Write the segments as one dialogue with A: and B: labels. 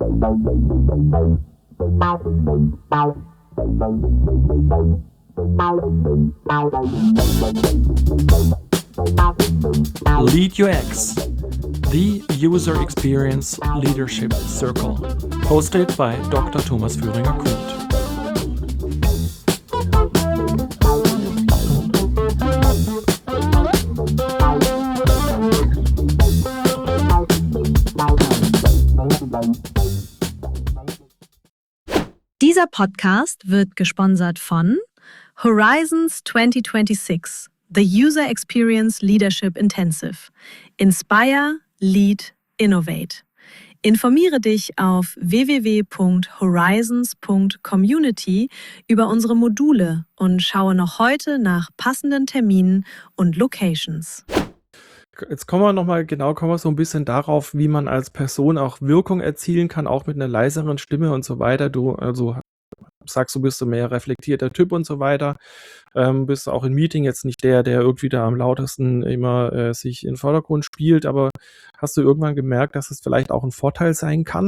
A: Lead UX, the User Experience Leadership Circle, hosted by Dr. Thomas Führinger-Kruth.
B: Dieser Podcast wird gesponsert von Horizons 2026, the User Experience Leadership Intensive. Inspire, Lead, Innovate. Informiere dich auf www.horizons.community über unsere Module und schaue noch heute nach passenden Terminen und Locations.
A: Jetzt kommen wir so ein bisschen darauf, wie man als Person auch Wirkung erzielen kann, auch mit einer leiseren Stimme und so weiter. Du sagst, du bist so mehr reflektierter Typ und so weiter. Bist auch im Meeting jetzt nicht der irgendwie da am lautesten immer sich in den Vordergrund spielt, aber hast du irgendwann gemerkt, dass es vielleicht auch ein Vorteil sein kann?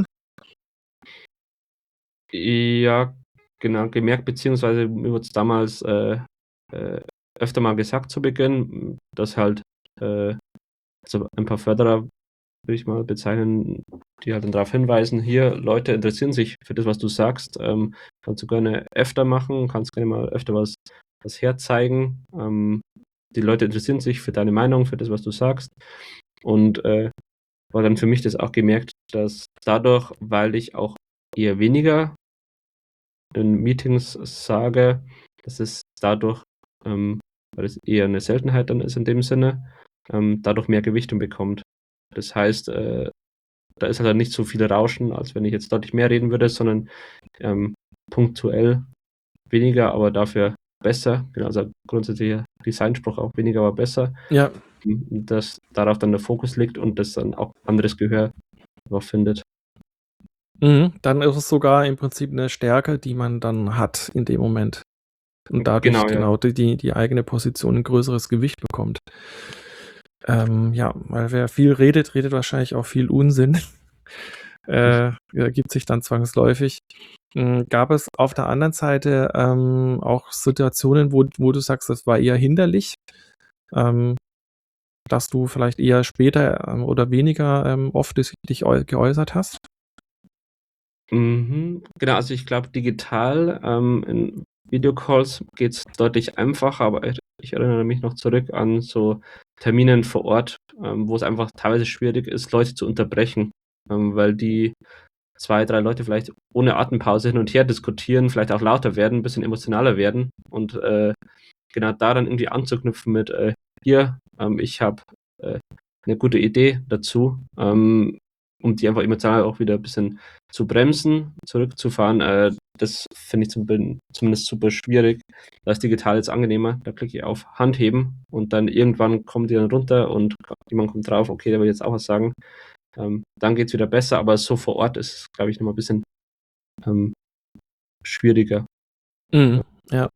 C: Ja, genau, gemerkt, beziehungsweise mir wurde es damals öfter mal gesagt zu Beginn, dass halt also ein paar Förderer, würde ich mal bezeichnen, die halt dann darauf hinweisen, hier, Leute interessieren sich für das, was du sagst, kannst du gerne öfter machen, kannst gerne mal öfter was herzeigen, die Leute interessieren sich für deine Meinung, für das, was du sagst, und war dann für mich das auch gemerkt, dass dadurch, weil ich auch eher weniger in Meetings sage, dass es dadurch, weil es eher eine Seltenheit dann ist in dem Sinne, dadurch mehr Gewichtung bekommt. Das heißt, da ist halt nicht so viel Rauschen, als wenn ich jetzt deutlich mehr reden würde, sondern punktuell weniger, aber dafür besser. Genau, also grundsätzlicher Designspruch auch weniger, aber besser.
A: Ja.
C: Dass darauf dann der Fokus liegt und das dann auch anderes Gehör darauf findet.
A: Dann ist es sogar im Prinzip eine Stärke, die man dann hat in dem Moment. Und dadurch die eigene Position ein größeres Gewicht bekommt. Weil wer viel redet wahrscheinlich auch viel Unsinn. Ergibt sich dann zwangsläufig. Gab es auf der anderen Seite auch Situationen, wo du sagst, das war eher hinderlich, dass du vielleicht eher später oder weniger oft dich geäußert hast?
C: Genau, also ich glaube, digital in Videocalls geht es deutlich einfacher, aber ich erinnere mich noch zurück an so Terminen vor Ort, wo es einfach teilweise schwierig ist, Leute zu unterbrechen, weil die 2, 3 Leute vielleicht ohne Atempause hin und her diskutieren, vielleicht auch lauter werden, ein bisschen emotionaler werden und genau da dann irgendwie anzuknüpfen mit hier, ich habe eine gute Idee dazu, um die einfach emotional auch wieder ein bisschen zu bremsen, zurückzufahren. Das finde ich zumindest super schwierig. Da ist digital jetzt angenehmer. Da klicke ich auf Handheben und dann irgendwann kommen die dann runter und jemand kommt drauf, okay, der will jetzt auch was sagen. Dann geht es wieder besser, aber so vor Ort ist es, glaube ich, nochmal ein bisschen schwieriger.
A: Ja.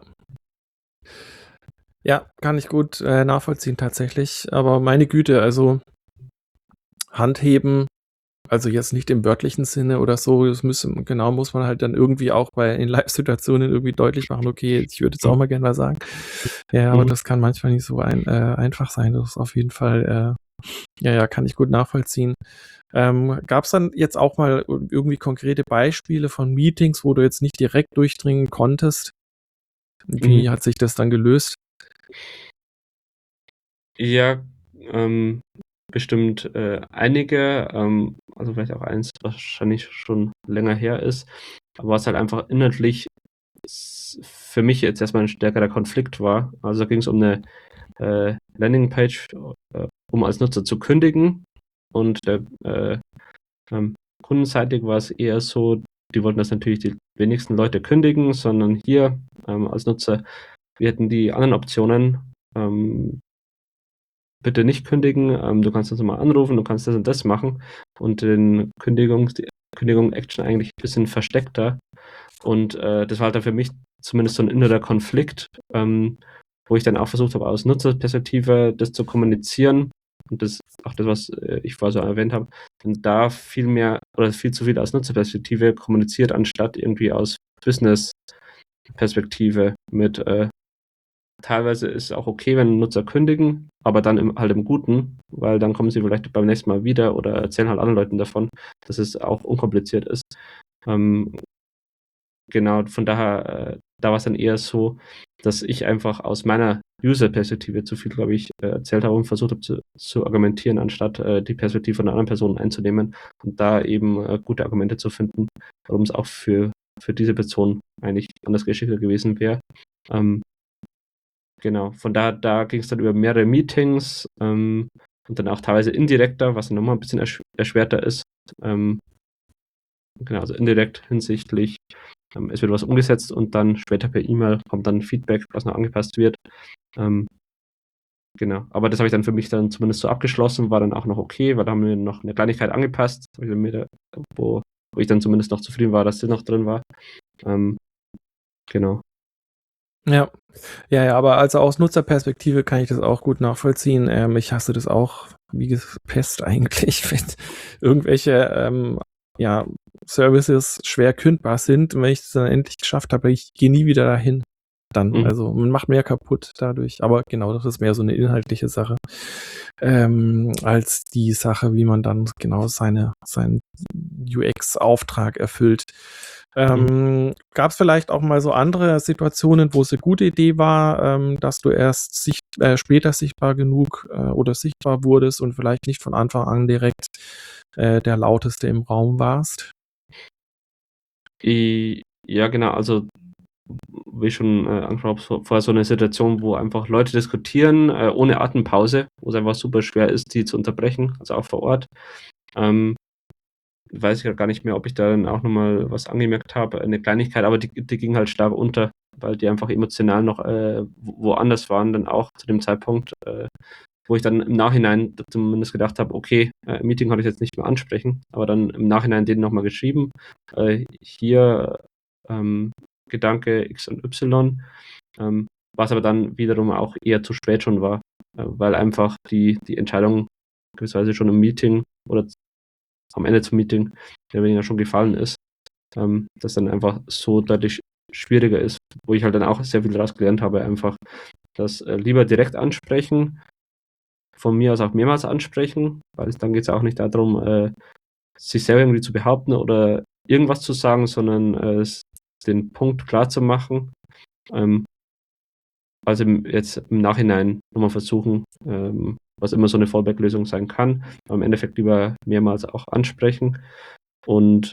A: Ja, kann ich gut nachvollziehen tatsächlich. Aber meine Güte, also Handheben, also jetzt nicht im wörtlichen Sinne oder so, das muss man halt dann irgendwie auch in Live-Situationen irgendwie deutlich machen, okay, ich würde jetzt auch mal gerne was sagen. Ja, aber das kann manchmal nicht so einfach sein. Das ist auf jeden Fall, kann ich gut nachvollziehen. Gab es dann jetzt auch mal irgendwie konkrete Beispiele von Meetings, wo du jetzt nicht direkt durchdringen konntest? Wie hat sich das dann gelöst?
C: Ja, bestimmt einige, also vielleicht auch eins, was wahrscheinlich schon länger her ist, aber was halt einfach inhaltlich für mich jetzt erstmal ein stärkerer Konflikt war. Also da ging es um eine Landingpage, um als Nutzer zu kündigen, und kundenseitig war es eher so, die wollten, dass natürlich die wenigsten Leute kündigen, sondern hier als Nutzer, wir hätten die anderen Optionen, bitte nicht kündigen, du kannst uns mal anrufen, du kannst das und das machen, und die Kündigung-Action eigentlich ein bisschen versteckter, und das war halt dann für mich zumindest so ein innerer Konflikt, wo ich dann auch versucht habe, aus Nutzerperspektive das zu kommunizieren und das auch das, was ich vorher so erwähnt habe, dann da viel mehr oder viel zu viel aus Nutzerperspektive kommuniziert, anstatt irgendwie aus Business-Perspektive mit teilweise ist es auch okay, wenn Nutzer kündigen, aber dann halt im Guten, weil dann kommen sie vielleicht beim nächsten Mal wieder oder erzählen halt anderen Leuten davon, dass es auch unkompliziert ist. Genau, von daher, da war es dann eher so, dass ich einfach aus meiner User-Perspektive zu viel, glaube ich, erzählt habe und versucht habe zu argumentieren, anstatt die Perspektive von einer anderen Person einzunehmen und da eben gute Argumente zu finden, warum es auch für diese Person eigentlich anders geschickter gewesen wäre. Genau, von da ging es dann über mehrere Meetings und dann auch teilweise indirekter, was dann nochmal ein bisschen erschwerter ist. Genau, also indirekt hinsichtlich, es wird was umgesetzt und dann später per E-Mail kommt dann Feedback, was noch angepasst wird. Genau, aber das habe ich dann für mich dann zumindest so abgeschlossen, war dann auch noch okay, weil da haben wir noch eine Kleinigkeit angepasst, wo ich dann zumindest noch zufrieden war, dass das noch drin war. Genau.
A: Ja. Ja, aber also aus Nutzerperspektive kann ich das auch gut nachvollziehen. Ich hasse das auch wie Pest eigentlich, wenn irgendwelche Services schwer kündbar sind. Und wenn ich es dann endlich geschafft habe, ich gehe nie wieder dahin. Dann, also man macht mehr kaputt dadurch. Aber genau, das ist mehr so eine inhaltliche Sache, als die Sache, wie man dann genau seinen UX-Auftrag erfüllt. Gab es vielleicht auch mal so andere Situationen, wo es eine gute Idee war, dass du erst später sichtbar genug oder sichtbar wurdest und vielleicht nicht von Anfang an direkt der Lauteste im Raum warst?
C: Ja, genau, also wie ich schon angesprochen habe, vorher so eine Situation, wo einfach Leute diskutieren, ohne Atempause, wo es einfach super schwer ist, die zu unterbrechen, also auch vor Ort. Weiß ich gar nicht mehr, ob ich da dann auch nochmal was angemerkt habe, eine Kleinigkeit, aber die ging halt stark unter, weil die einfach emotional noch woanders waren, dann auch zu dem Zeitpunkt, wo ich dann im Nachhinein zumindest gedacht habe, okay, im Meeting konnte ich jetzt nicht mehr ansprechen, aber dann im Nachhinein denen nochmal geschrieben, hier Gedanke X und Y, was aber dann wiederum auch eher zu spät schon war, weil einfach die Entscheidung gewisserweise schon im Meeting oder am Ende zum Meeting der weniger schon gefallen ist, das dann einfach so deutlich schwieriger ist, wo ich halt dann auch sehr viel daraus gelernt habe, einfach das lieber direkt ansprechen, von mir aus auch mehrmals ansprechen, weil dann geht es auch nicht darum, sich selber irgendwie zu behaupten oder irgendwas zu sagen, sondern den Punkt klar zu machen. Also jetzt im Nachhinein nochmal versuchen, was immer so eine Fallback-Lösung sein kann, aber im Endeffekt lieber mehrmals auch ansprechen und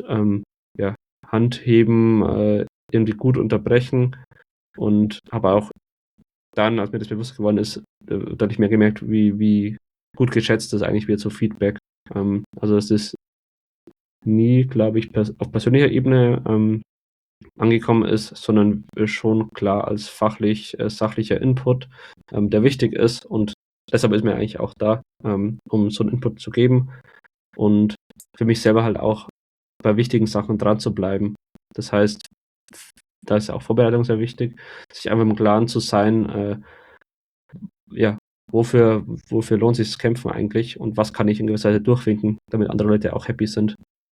C: handheben, irgendwie gut unterbrechen und habe auch dann, als mir das bewusst geworden ist, deutlich mehr gemerkt, wie gut geschätzt das eigentlich wird, so Feedback. Also es ist nie, glaube ich, auf persönlicher Ebene angekommen ist, sondern schon klar als sachlicher Input, der wichtig ist und deshalb ist mir eigentlich auch da, um so einen Input zu geben und für mich selber halt auch bei wichtigen Sachen dran zu bleiben. Das heißt, da ist auch Vorbereitung sehr wichtig, sich einfach im Klaren zu sein, wofür lohnt sich das Kämpfen eigentlich und was kann ich in gewisser Weise durchwinken, damit andere Leute auch happy sind.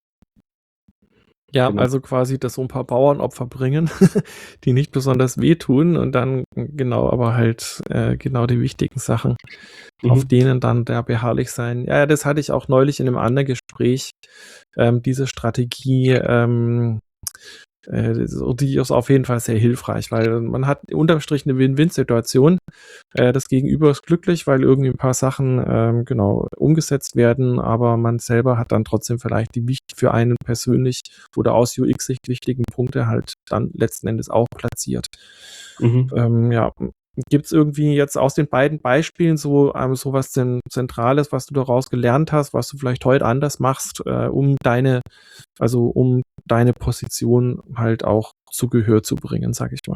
A: Ja,
C: Genau.
A: also quasi das so ein paar Bauernopfer bringen, die nicht besonders wehtun und dann genau, aber halt genau die wichtigen Sachen, auf denen dann der beharrlich sein. Ja, das hatte ich auch neulich in einem anderen Gespräch, diese Strategie, die ist auf jeden Fall sehr hilfreich, weil man hat unterm Strich eine Win-Win-Situation. Das Gegenüber ist glücklich, weil irgendwie ein paar Sachen genau umgesetzt werden, aber man selber hat dann trotzdem vielleicht die für einen persönlich oder aus UX-Sicht wichtigen Punkte halt dann letzten Endes auch platziert. Gibt es irgendwie jetzt aus den beiden Beispielen so was Zentrales, was du daraus gelernt hast, was du vielleicht heute anders machst, um deine Position halt auch zu Gehör zu bringen, sag ich mal?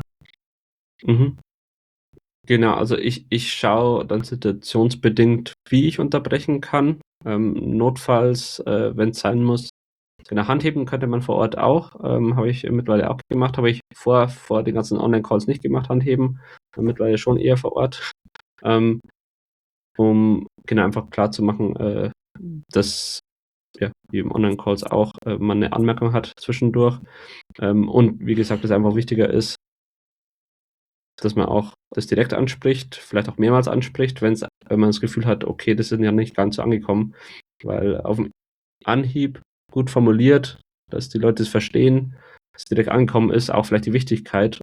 C: Genau, also ich schaue dann situationsbedingt, wie ich unterbrechen kann. Notfalls, wenn es sein muss. Genau, handheben könnte man vor Ort auch. Habe ich mittlerweile auch gemacht. Habe ich vor den ganzen Online-Calls nicht gemacht, handheben. Mittlerweile schon eher vor Ort. um genau einfach klar zu machen, dass, ja, wie im Online-Calls auch, man eine Anmerkung hat zwischendurch. Und wie gesagt, es einfach wichtiger ist, dass man auch das direkt anspricht, vielleicht auch mehrmals anspricht, wenn man das Gefühl hat, okay, das ist ja nicht ganz so angekommen, weil auf dem Anhieb gut formuliert, dass die Leute es verstehen, dass es direkt angekommen ist, auch vielleicht die Wichtigkeit,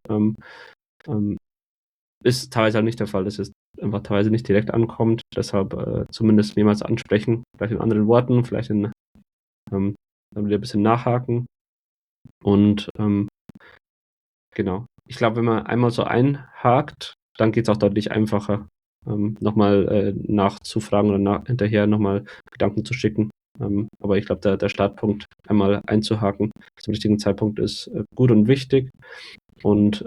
C: ist teilweise halt nicht der Fall, dass es einfach teilweise nicht direkt ankommt, deshalb zumindest mehrmals ansprechen, vielleicht in anderen Worten, vielleicht dann wieder ein bisschen nachhaken und genau. Ich glaube, wenn man einmal so einhakt, dann geht es auch deutlich einfacher, nochmal nachzufragen oder hinterher nochmal Gedanken zu schicken. Aber ich glaube, der Startpunkt, einmal einzuhaken zum richtigen Zeitpunkt, ist gut und wichtig. Und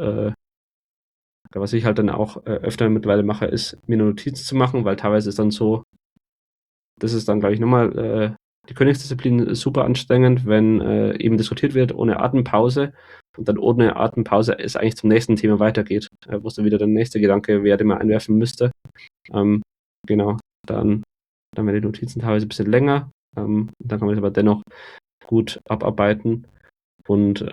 C: was ich halt dann auch öfter mittlerweile mache, ist mir eine Notiz zu machen, weil teilweise ist dann so, das ist dann, glaube ich, nochmal die Königsdisziplin ist super anstrengend, wenn eben diskutiert wird ohne Atempause und dann ohne Atempause es eigentlich zum nächsten Thema weitergeht, wo es dann wieder der nächste Gedanke wäre, den man einwerfen müsste. Genau, dann werden die Notizen teilweise ein bisschen länger, dann kann man es aber dennoch gut abarbeiten und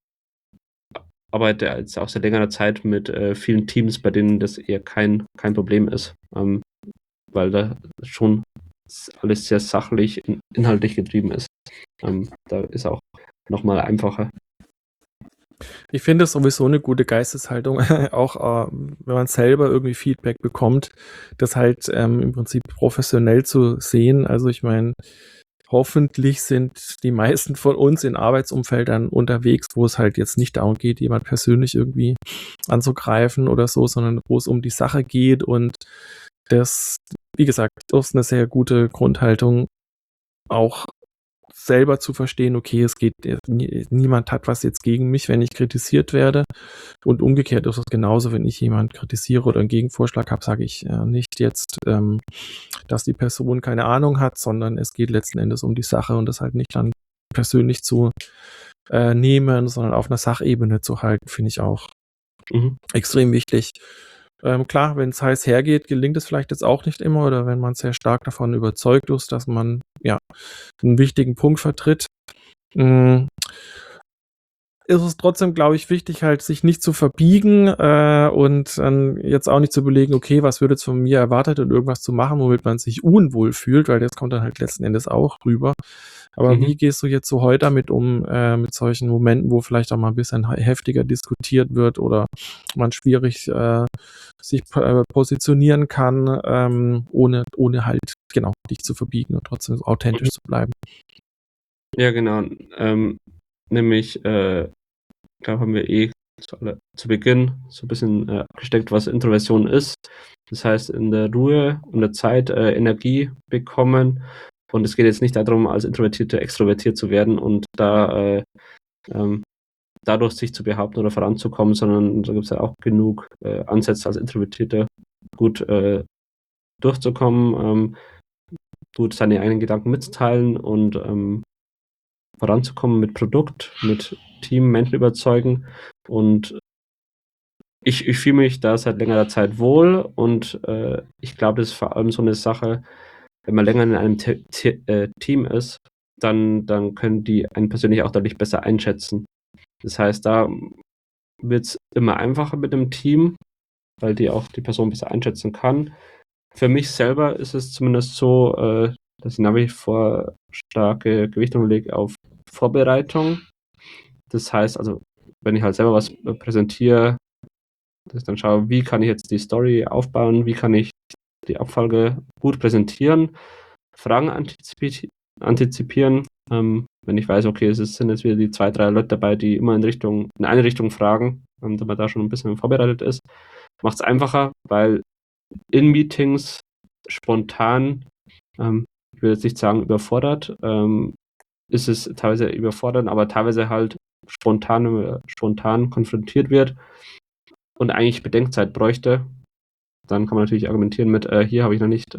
C: arbeite jetzt auch seit längerer Zeit mit vielen Teams, bei denen das eher kein Problem ist, weil da schon alles sehr sachlich, inhaltlich getrieben ist. Da ist auch nochmal einfacher.
A: Ich finde es sowieso eine gute Geisteshaltung, auch wenn man selber irgendwie Feedback bekommt, das halt im Prinzip professionell zu sehen. Also ich meine, hoffentlich sind die meisten von uns in Arbeitsumfeldern unterwegs, wo es halt jetzt nicht darum geht, jemand persönlich irgendwie anzugreifen oder so, sondern wo es um die Sache geht und das, wie gesagt, ist eine sehr gute Grundhaltung, auch selber zu verstehen, okay, es geht, niemand hat was jetzt gegen mich, wenn ich kritisiert werde. Und umgekehrt ist es genauso, wenn ich jemanden kritisiere oder einen Gegenvorschlag habe, sage ich nicht jetzt, dass die Person keine Ahnung hat, sondern es geht letzten Endes um die Sache und das halt nicht dann persönlich zu nehmen, sondern auf einer Sachebene zu halten, finde ich auch extrem wichtig. Klar, wenn es heiß hergeht, gelingt es vielleicht jetzt auch nicht immer oder wenn man sehr stark davon überzeugt ist, dass man ja einen wichtigen Punkt vertritt. Ist es trotzdem, glaube ich, wichtig, halt sich nicht zu verbiegen und jetzt auch nicht zu überlegen, okay, was wird jetzt von mir erwartet und irgendwas zu machen, womit man sich unwohl fühlt, weil das kommt dann halt letzten Endes auch rüber. Aber wie gehst du jetzt so heute damit um, mit solchen Momenten, wo vielleicht auch mal ein bisschen heftiger diskutiert wird oder man schwierig sich positionieren kann, ohne halt, genau, dich zu verbiegen und trotzdem authentisch zu bleiben?
C: Ja, genau. Nämlich, ich glaube, haben wir zu Beginn so ein bisschen abgesteckt, was Introversion ist. Das heißt, in der Ruhe und der Zeit Energie bekommen. Und es geht jetzt nicht darum, als Introvertierte extrovertiert zu werden und da dadurch sich zu behaupten oder voranzukommen, sondern da gibt es ja auch genug Ansätze als Introvertierte gut durchzukommen, gut seine eigenen Gedanken mitzuteilen und voranzukommen mit Produkt, mit Team, Menschen überzeugen. Und ich fühle mich da seit längerer Zeit wohl und ich glaube, das ist vor allem so eine Sache, wenn man länger in einem Team ist, dann können die einen persönlich auch deutlich besser einschätzen. Das heißt, da wird es immer einfacher mit dem Team, weil die auch die Person besser einschätzen kann. Für mich selber ist es zumindest so, dass ich nach wie vor starke Gewichtung lege auf Vorbereitung. Das heißt, also, wenn ich halt selber was präsentiere, dass ich dann schaue, wie kann ich jetzt die Story aufbauen, wie kann ich die Abfolge gut präsentieren, Fragen antizipieren. Wenn ich weiß, okay, sind jetzt wieder die 2, 3 Leute dabei, die immer in eine Richtung fragen, wenn man da schon ein bisschen vorbereitet ist, macht es einfacher, weil in Meetings spontan, ich will jetzt nicht sagen überfordert, ist es teilweise überfordert, aber teilweise halt spontan konfrontiert wird und eigentlich Bedenkzeit bräuchte, dann kann man natürlich argumentieren mit, hier habe ich noch nicht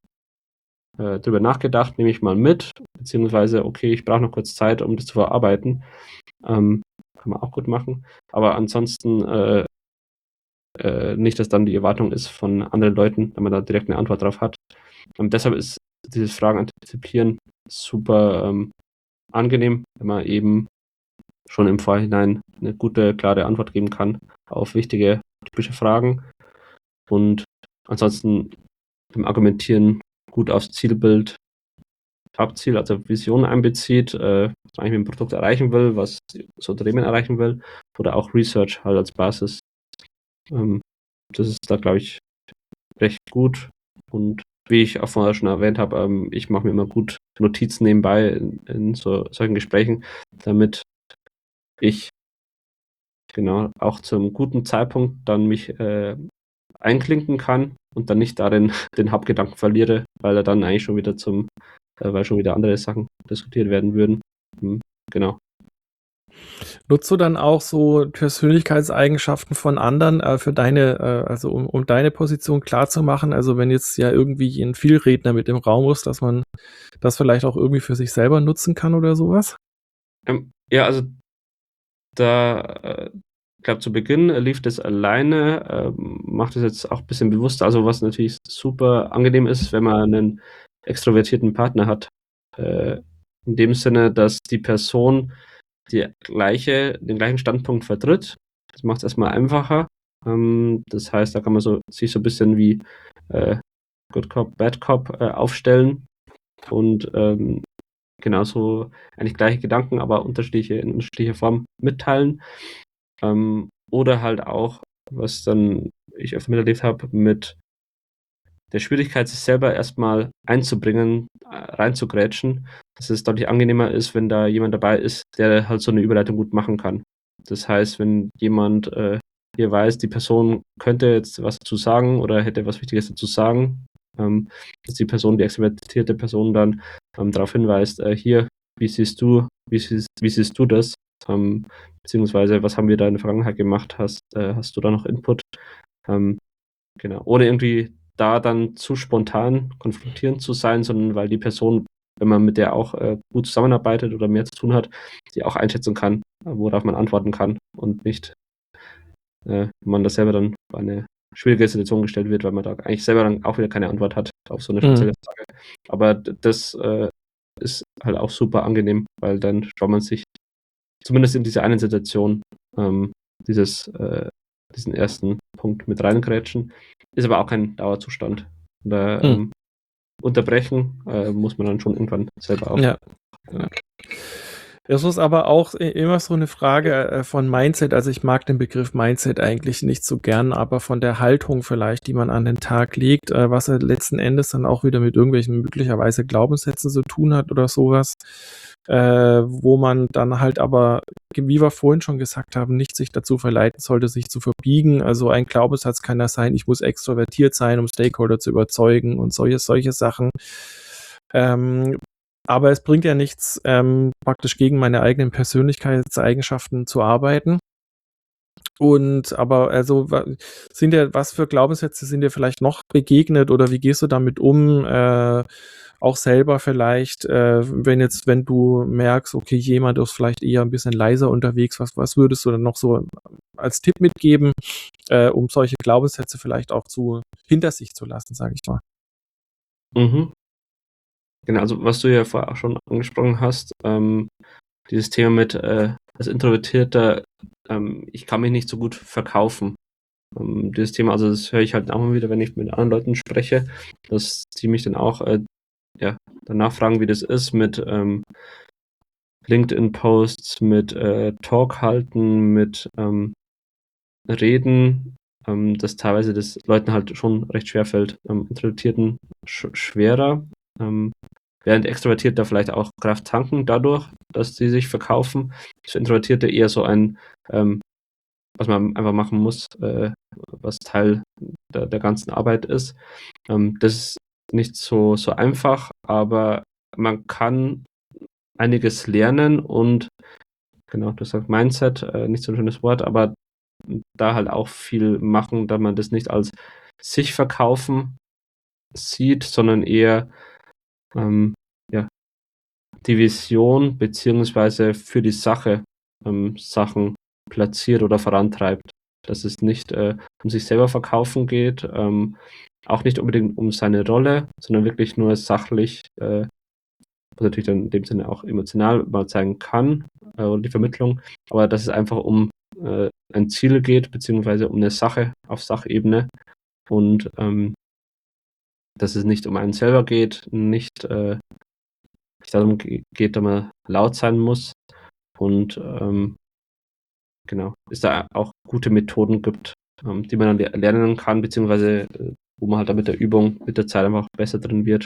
C: drüber nachgedacht, nehme ich mal mit, beziehungsweise, okay, ich brauche noch kurz Zeit, um das zu verarbeiten. Kann man auch gut machen. Aber ansonsten nicht, dass dann die Erwartung ist von anderen Leuten, wenn man da direkt eine Antwort drauf hat. Deshalb ist dieses Fragen antizipieren super angenehm, wenn man eben schon im Vorhinein eine gute, klare Antwort geben kann auf wichtige, typische Fragen und ansonsten im Argumentieren gut aufs Zielbild abzielt, also Vision einbezieht, was man eigentlich mit dem Produkt erreichen will, was das Unternehmen erreichen will, oder auch Research halt als Basis. Das ist da, glaube ich, recht gut. Und wie ich auch vorher schon erwähnt habe, ich mache mir immer gut Notizen nebenbei in solchen Gesprächen, damit ich genau auch zum guten Zeitpunkt dann mich einklinken kann und dann nicht darin den Hauptgedanken verliere, weil er dann eigentlich schon wieder weil schon wieder andere Sachen diskutiert werden würden. Genau.
A: Nutzt du dann auch so Persönlichkeitseigenschaften von anderen für also um deine Position klar zu machen? Also wenn jetzt ja irgendwie ein Vielredner mit im Raum ist, dass man das vielleicht auch irgendwie für sich selber nutzen kann oder sowas?
C: Ja, also ich glaube, zu Beginn lief das alleine, macht es jetzt auch ein bisschen bewusster. Also was natürlich super angenehm ist, wenn man einen extrovertierten Partner hat. In dem Sinne, dass die Person den gleichen Standpunkt vertritt. Das macht es erstmal einfacher. Das heißt, da kann man sich so ein bisschen wie Good Cop, Bad Cop aufstellen und genauso eigentlich gleiche Gedanken, aber in unterschiedlicher Form mitteilen. Oder halt auch, was dann ich öfter miterlebt habe, mit der Schwierigkeit, sich selber erstmal einzubringen, reinzugrätschen, dass es deutlich angenehmer ist, wenn da jemand dabei ist, der halt so eine Überleitung gut machen kann. Das heißt, wenn jemand hier weiß, die Person könnte jetzt was dazu sagen oder hätte was Wichtiges dazu sagen, dass die extrovertierte Person dann darauf hinweist, hier, wie siehst du das? Beziehungsweise, was haben wir da in der Vergangenheit gemacht? Hast du da noch Input? Genau, ohne irgendwie da dann zu spontan konfrontierend zu sein, sondern weil die Person, wenn man mit der auch gut zusammenarbeitet oder mehr zu tun hat, die auch einschätzen kann, worauf man antworten kann und nicht man das selber dann bei eine schwierige Situation gestellt wird, weil man da eigentlich selber dann auch wieder keine Antwort hat auf so eine spezielle Frage. Aber das ist halt auch super angenehm, weil dann schaut man sich zumindest in dieser einen Situation diesen ersten Punkt mit reingrätschen. Ist aber auch kein Dauerzustand. Unterbrechen muss man dann schon irgendwann selber auch.
A: Ja. Das ist aber auch immer so eine Frage von Mindset. Also ich mag den Begriff Mindset eigentlich nicht so gern, aber von der Haltung vielleicht, die man an den Tag legt, was er letzten Endes dann auch wieder mit irgendwelchen möglicherweise Glaubenssätzen zu tun hat oder sowas, wo man dann halt aber, wie wir vorhin schon gesagt haben, nicht sich dazu verleiten sollte, sich zu verbiegen. Also ein Glaubenssatz kann ja sein, ich muss extrovertiert sein, um Stakeholder zu überzeugen und solche Sachen. Aber es bringt ja nichts, praktisch gegen meine eigenen Persönlichkeitseigenschaften zu arbeiten. Aber also was für Glaubenssätze sind dir vielleicht noch begegnet oder wie gehst du damit um? Auch selber vielleicht, wenn du merkst, okay, jemand ist vielleicht eher ein bisschen leiser unterwegs, was würdest du dann noch so als Tipp mitgeben, um solche Glaubenssätze vielleicht auch hinter sich zu lassen, sage ich mal?
C: Mhm. Genau, also was du ja vorher auch schon angesprochen hast, dieses Thema mit als Introvertierter, ich kann mich nicht so gut verkaufen. Dieses Thema, also das höre ich halt auch mal wieder, wenn ich mit anderen Leuten spreche, dass die mich dann auch danach fragen, wie das ist mit LinkedIn-Posts, mit Talk halten, mit Reden, dass teilweise das Leuten halt schon recht schwer fällt. Introvertierten schwerer. Während Extrovertierte vielleicht auch Kraft tanken dadurch, dass sie sich verkaufen. Für Introvertierte eher so ein, was man einfach machen muss, was Teil der ganzen Arbeit ist. Das ist nicht so einfach, aber man kann einiges lernen und genau, du sagst Mindset, nicht so ein schönes Wort, aber da halt auch viel machen, da man das nicht als sich verkaufen sieht, sondern eher die Vision beziehungsweise für die Sache Sachen platziert oder vorantreibt. dass es nicht um sich selber verkaufen geht, auch nicht unbedingt um seine Rolle, sondern wirklich nur sachlich, was natürlich dann in dem Sinne auch emotional mal zeigen kann, und die Vermittlung, aber dass es einfach um ein Ziel geht, beziehungsweise um eine Sache auf Sachebene und dass es nicht um einen selber geht, nicht darum geht, dass man laut sein muss und genau, es da auch gute Methoden gibt, die man dann lernen kann, beziehungsweise wo man halt dann mit der Übung, mit der Zeit einfach besser drin wird,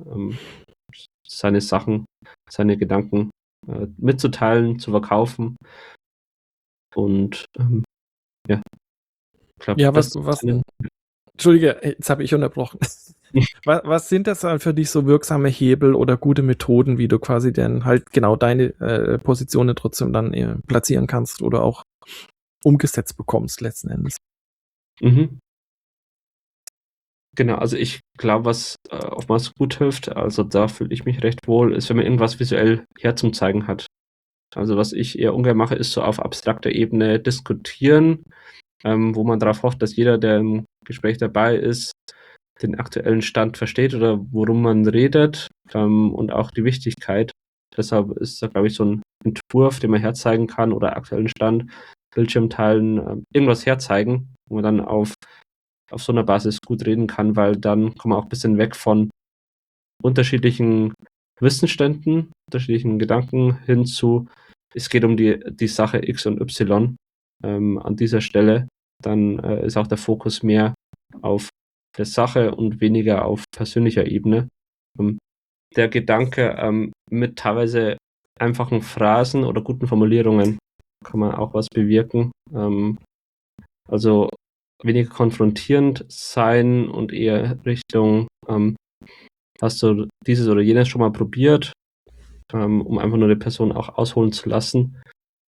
C: seine Sachen, seine Gedanken mitzuteilen, zu verkaufen und ja, ich glaube,
A: Ja,
C: das
A: was Entschuldige, jetzt habe ich unterbrochen. Was sind das dann für dich so wirksame Hebel oder gute Methoden, wie du quasi dann halt genau deine Positionen trotzdem dann platzieren kannst oder auch umgesetzt bekommst letzten Endes?
C: Mhm. Genau, also ich glaube, was oftmals gut hilft, also da fühle ich mich recht wohl, ist, wenn man irgendwas visuell herzuzeigen hat. Also was ich eher ungern mache, ist so auf abstrakter Ebene diskutieren, wo man darauf hofft, dass jeder, der im Gespräch dabei ist, den aktuellen Stand versteht oder worum man redet, und auch die Wichtigkeit. Deshalb ist da, glaube ich, so ein Entwurf, den man herzeigen kann oder aktuellen Stand, Bildschirm teilen, irgendwas herzeigen, wo man dann auf so einer Basis gut reden kann, weil dann kommt man auch ein bisschen weg von unterschiedlichen Wissensständen, unterschiedlichen Gedanken hin zu, es geht um die Sache X und Y an dieser Stelle. Dann ist auch der Fokus mehr auf der Sache und weniger auf persönlicher Ebene. Der Gedanke, mit teilweise einfachen Phrasen oder guten Formulierungen kann man auch was bewirken. Also weniger konfrontierend sein und eher Richtung, hast du dieses oder jenes schon mal probiert, um einfach nur die Person auch ausholen zu lassen.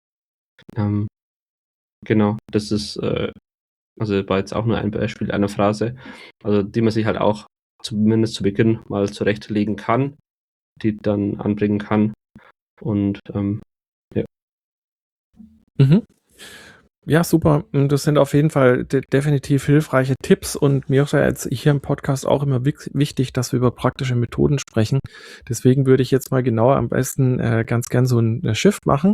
C: Genau, das ist, also war jetzt auch nur ein Beispiel einer Phrase, also die man sich halt auch zumindest zu Beginn mal zurechtlegen kann, die dann anbringen kann und ja.
A: Mhm. Ja, super. Das sind auf jeden Fall definitiv hilfreiche Tipps und mir ist ja jetzt hier im Podcast auch immer wichtig, dass wir über praktische Methoden sprechen. Deswegen würde ich jetzt mal genauer am besten ganz gern so ein Shift machen,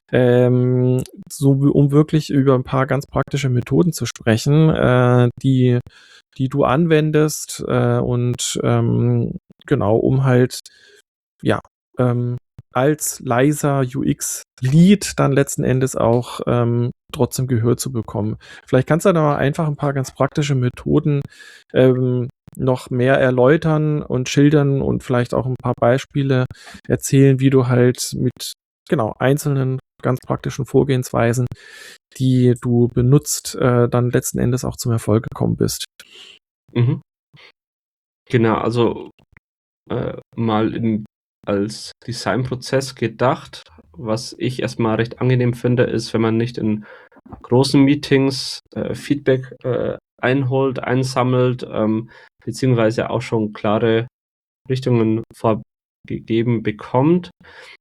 A: um wirklich über ein paar ganz praktische Methoden zu sprechen, die du anwendest und genau, um halt ja als leiser UX-Lead dann letzten Endes auch trotzdem Gehör zu bekommen. Vielleicht kannst du da mal einfach ein paar ganz praktische Methoden noch mehr erläutern und schildern und vielleicht auch ein paar Beispiele erzählen, wie du halt mit genau einzelnen ganz praktischen Vorgehensweisen, die du benutzt, dann letzten Endes auch zum Erfolg gekommen bist.
C: Mhm. Genau, also mal als Designprozess gedacht. Was ich erstmal recht angenehm finde, ist, wenn man nicht in großen Meetings Feedback einholt, einsammelt, beziehungsweise auch schon klare Richtungen vorgegeben bekommt,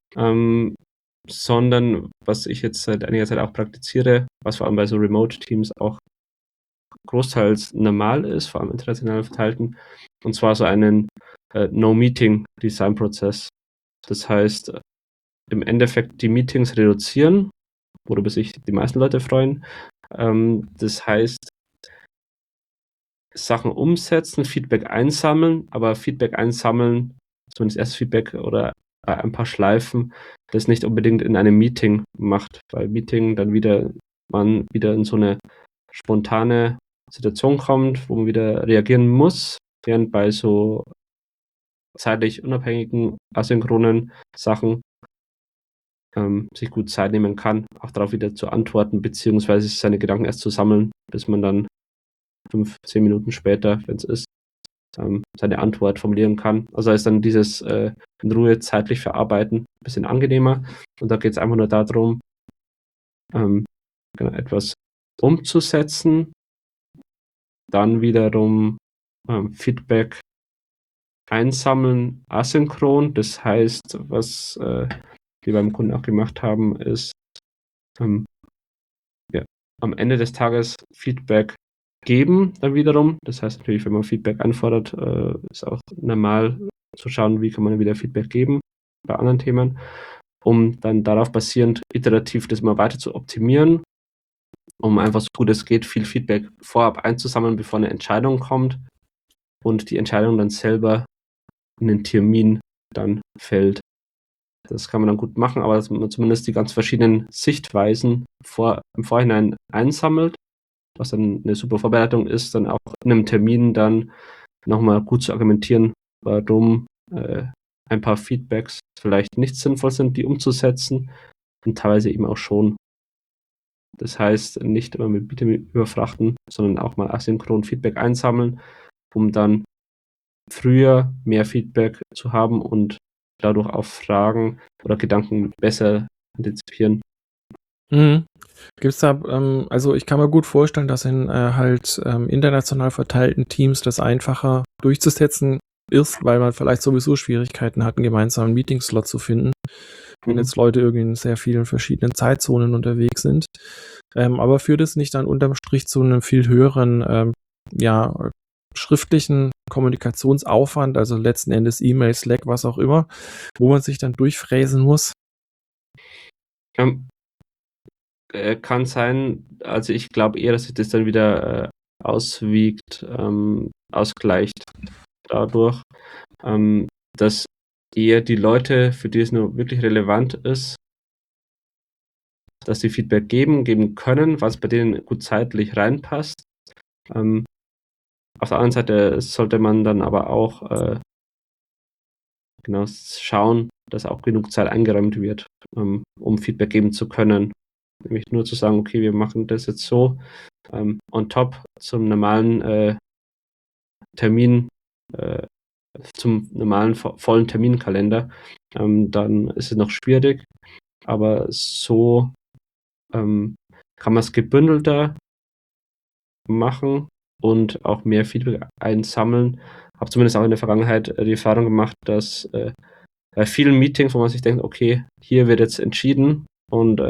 C: sondern was ich jetzt seit einiger Zeit auch praktiziere, was vor allem bei so Remote-Teams auch großteils normal ist, vor allem international verteilten, und zwar so einen No-Meeting-Design-Prozess. Das heißt, im Endeffekt die Meetings reduzieren, worüber sich die meisten Leute freuen. Das heißt, Sachen umsetzen, Feedback einsammeln, aber Feedback einsammeln, zumindest erst Feedback oder ein paar Schleifen, das nicht unbedingt in einem Meeting macht, weil Meeting dann man wieder in so eine spontane Situation kommt, wo man wieder reagieren muss, während bei so zeitlich unabhängigen, asynchronen Sachen sich gut Zeit nehmen kann, auch darauf wieder zu antworten, beziehungsweise seine Gedanken erst zu sammeln, bis man dann 5-10 Minuten später, wenn es ist, seine Antwort formulieren kann. Also ist dann dieses in Ruhe zeitlich verarbeiten ein bisschen angenehmer. Und da geht es einfach nur darum, genau, etwas umzusetzen, dann wiederum Feedback einsammeln asynchron. Das heißt, was wir beim Kunden auch gemacht haben, ist ja, am Ende des Tages Feedback geben dann wiederum. Das heißt natürlich, wenn man Feedback anfordert, ist auch normal zu schauen, wie kann man wieder Feedback geben bei anderen Themen, um dann darauf basierend iterativ das mal weiter zu optimieren, um einfach so gut es geht, viel Feedback vorab einzusammeln, bevor eine Entscheidung kommt und die Entscheidung dann selber in den Termin dann fällt. Das kann man dann gut machen, aber dass man zumindest die ganz verschiedenen Sichtweisen im Vorhinein einsammelt, was dann eine super Vorbereitung ist, dann auch in einem Termin dann nochmal gut zu argumentieren, warum ein paar Feedbacks vielleicht nicht sinnvoll sind, die umzusetzen und teilweise eben auch schon. Das heißt, nicht immer mit Bitte überfrachten, sondern auch mal asynchron Feedback einsammeln, um dann früher mehr Feedback zu haben und dadurch auch Fragen oder Gedanken besser antizipieren.
A: Mhm. Gibt's da, also ich kann mir gut vorstellen, dass in international verteilten Teams das einfacher durchzusetzen ist, weil man vielleicht sowieso Schwierigkeiten hat, einen gemeinsamen Meetingslot zu finden, wenn jetzt Leute irgendwie in sehr vielen verschiedenen Zeitzonen unterwegs sind. Aber führt es nicht dann unterm Strich zu einem viel höheren, schriftlichen Kommunikationsaufwand, also letzten Endes E-Mail, Slack, was auch immer, wo man sich dann durchfräsen muss?
C: Kann sein, also ich glaube eher, dass sich das dann wieder auswiegt, ausgleicht dadurch, dass eher die Leute, für die es nur wirklich relevant ist, dass sie Feedback geben können, was bei denen gut zeitlich reinpasst. Auf der anderen Seite sollte man dann aber auch genau schauen, dass auch genug Zeit eingeräumt wird, um Feedback geben zu können. Nämlich nur zu sagen, okay, wir machen das jetzt so on top zum normalen Termin, zum normalen vollen Terminkalender, dann ist es noch schwierig. Aber so kann man es gebündelter machen und auch mehr Feedback einsammeln. Habe zumindest auch in der Vergangenheit die Erfahrung gemacht, dass bei vielen Meetings, wo man sich denkt, okay, hier wird jetzt entschieden und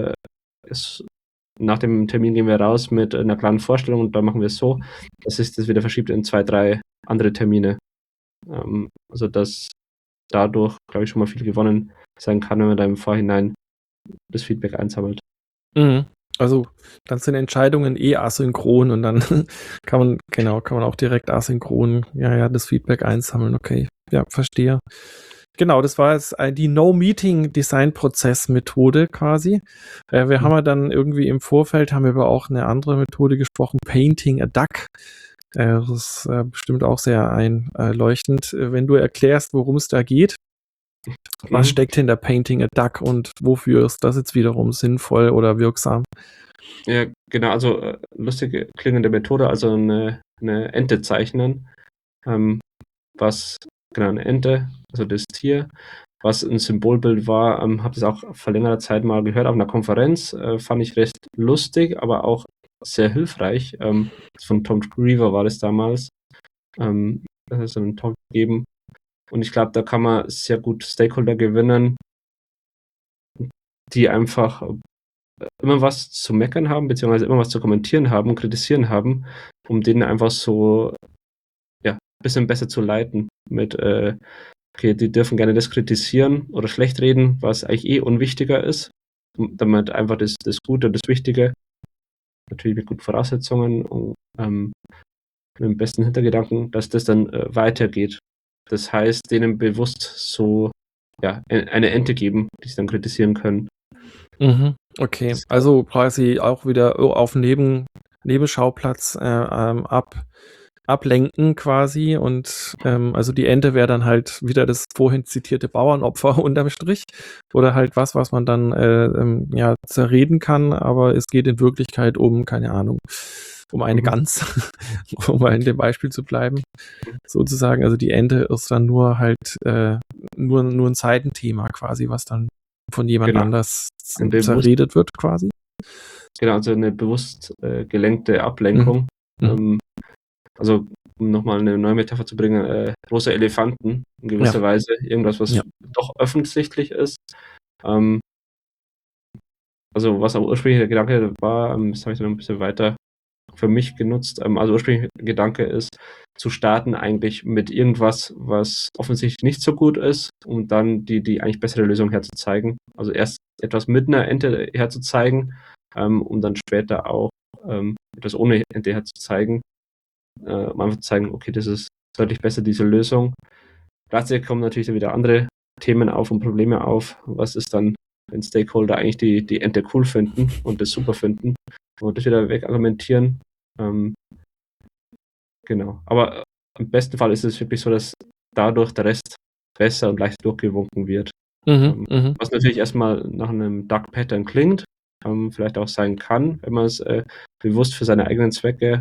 C: nach dem Termin gehen wir raus mit einer klaren Vorstellung und dann machen wir es so, dass sich das wieder verschiebt in 2, 3 andere Termine. Also dass dadurch, glaube ich, schon mal viel gewonnen sein kann, wenn man da im Vorhinein das Feedback einsammelt.
A: Mhm. Also dann sind Entscheidungen asynchron und dann kann man auch direkt asynchron das Feedback einsammeln. Okay, ja, verstehe. Genau, das war jetzt die No-Meeting-Design-Prozess-Methode quasi. Wir haben ja dann irgendwie im Vorfeld haben wir über auch eine andere Methode gesprochen, Painting a Duck. Das ist bestimmt auch sehr einleuchtend. Wenn du erklärst, worum es da geht, was steckt hinter Painting a Duck und wofür ist das jetzt wiederum sinnvoll oder wirksam?
C: Ja, genau, also lustige klingende Methode, also eine Ente zeichnen, was, genau, eine Ente, also das Tier, was ein Symbolbild war, habe das auch vor längerer Zeit mal gehört auf einer Konferenz, fand ich recht lustig, aber auch sehr hilfreich. Von Tom Griever war das damals, das ist so einen Talk gegeben. Und ich glaube, da kann man sehr gut Stakeholder gewinnen, die einfach immer was zu meckern haben, beziehungsweise immer was zu kommentieren haben, kritisieren haben, um denen einfach so ein bisschen besser zu leiten mit, okay, die dürfen gerne das kritisieren oder schlecht reden, was eigentlich unwichtiger ist, damit einfach das Gute und das Wichtige, natürlich mit guten Voraussetzungen und mit dem besten Hintergedanken, dass das dann weitergeht. Das heißt, denen bewusst so eine Ente geben, die sie dann kritisieren können.
A: Mhm. Okay, also quasi auch wieder auf Nebenschauplatz ablenken quasi und also die Ente wäre dann halt wieder das vorhin zitierte Bauernopfer unterm Strich oder halt was man dann zerreden kann, aber es geht in Wirklichkeit um, keine Ahnung, um eine Gans, um mal in dem Beispiel zu bleiben, sozusagen. Also die Ente ist dann nur halt nur ein Seitenthema quasi, was dann von jemand anders zerredet wird quasi.
C: Genau, also eine bewusst gelenkte Ablenkung. Also um nochmal eine neue Metapher zu bringen, große Elefanten in gewisser Weise, irgendwas, was doch offensichtlich ist, also was aber ursprünglich der Gedanke war, das habe ich dann ein bisschen weiter für mich genutzt. Also ursprünglich der Gedanke ist, zu starten eigentlich mit irgendwas, was offensichtlich nicht so gut ist, und dann die eigentlich bessere Lösung herzuzeigen. Also erst etwas mit einer Ente herzuzeigen, um dann später auch etwas ohne Ente herzuzeigen, um einfach zu zeigen, okay, das ist deutlich besser, diese Lösung. Gleichzeitig kommen natürlich dann wieder andere Themen auf und Probleme auf. Was ist dann, wenn Stakeholder eigentlich die Ente cool finden und das super finden und das wieder wegargumentieren? Genau. Aber im besten Fall ist es wirklich so, dass dadurch der Rest besser und leicht durchgewunken wird. Was natürlich erstmal nach einem Dark Pattern klingt, vielleicht auch sein kann, wenn man es bewusst für seine eigenen Zwecke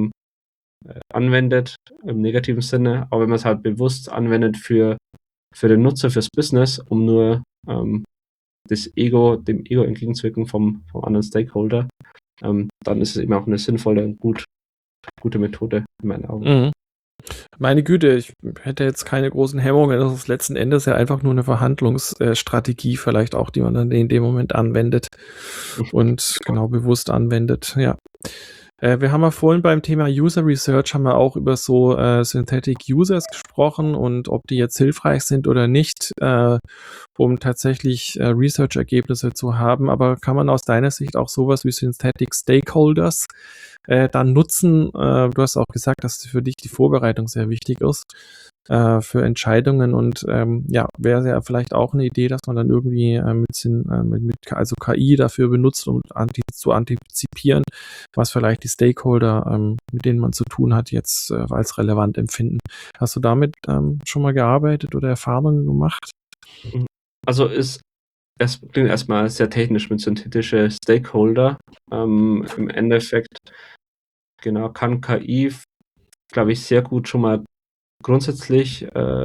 C: anwendet, im negativen Sinne, aber wenn man es halt bewusst anwendet für den Nutzer, fürs Business, um nur dem Ego entgegenzuwirken vom anderen Stakeholder, dann ist es eben auch eine sinnvolle und gute Methode in meinen Augen.
A: Meine Güte, ich hätte jetzt keine großen Hemmungen. Das ist letzten Endes ja einfach nur eine Verhandlungsstrategie vielleicht auch, die man dann in dem Moment anwendet und genau bewusst anwendet. Ja. Wir haben ja vorhin beim Thema User Research haben wir auch über so Synthetic Users gesprochen und ob die jetzt hilfreich sind oder nicht, um tatsächlich Research-Ergebnisse zu haben. Aber kann man aus deiner Sicht auch sowas wie Synthetic Stakeholders dann nutzen? Du hast auch gesagt, dass für dich die Vorbereitung sehr wichtig ist für Entscheidungen, und ja, wäre ja vielleicht auch eine Idee, dass man dann irgendwie also KI dafür benutzt, um zu antizipieren, was vielleicht die Stakeholder, mit denen man zu tun hat, jetzt als relevant empfinden. Hast du damit schon mal gearbeitet oder Erfahrungen gemacht?
C: Also es klingt erstmal sehr technisch mit synthetische Stakeholder. Im Endeffekt, genau, kann KI, glaube ich, sehr gut schon mal grundsätzlich